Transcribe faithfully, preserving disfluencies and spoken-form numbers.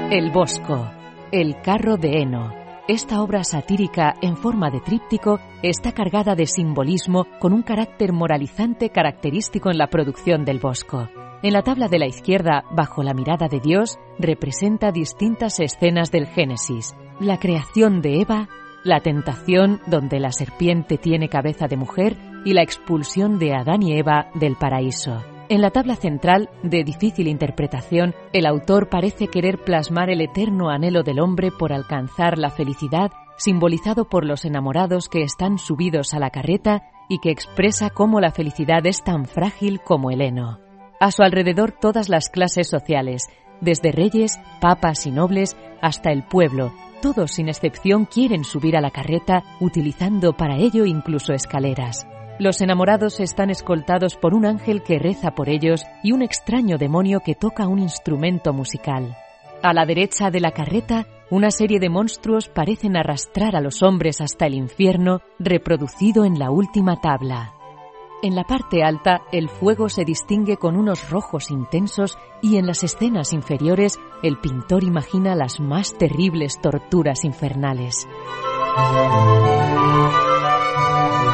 El Bosco, el carro de heno. Esta obra satírica en forma de tríptico está cargada de simbolismo con un carácter moralizante característico en la producción del Bosco. En la tabla de la izquierda, bajo la mirada de Dios, representa distintas escenas del Génesis. La creación de Eva, la tentación donde la serpiente tiene cabeza de mujer y la expulsión de Adán y Eva del paraíso. En la tabla central, de difícil interpretación, el autor parece querer plasmar el eterno anhelo del hombre por alcanzar la felicidad, simbolizado por los enamorados que están subidos a la carreta y que expresa cómo la felicidad es tan frágil como el heno. A su alrededor todas las clases sociales, desde reyes, papas y nobles hasta el pueblo, todos sin excepción quieren subir a la carreta, utilizando para ello incluso escaleras. Los enamorados están escoltados por un ángel que reza por ellos y un extraño demonio que toca un instrumento musical. A la derecha de la carreta, una serie de monstruos parecen arrastrar a los hombres hasta el infierno, reproducido en la última tabla. En la parte alta, el fuego se distingue con unos rojos intensos y en las escenas inferiores, el pintor imagina las más terribles torturas infernales.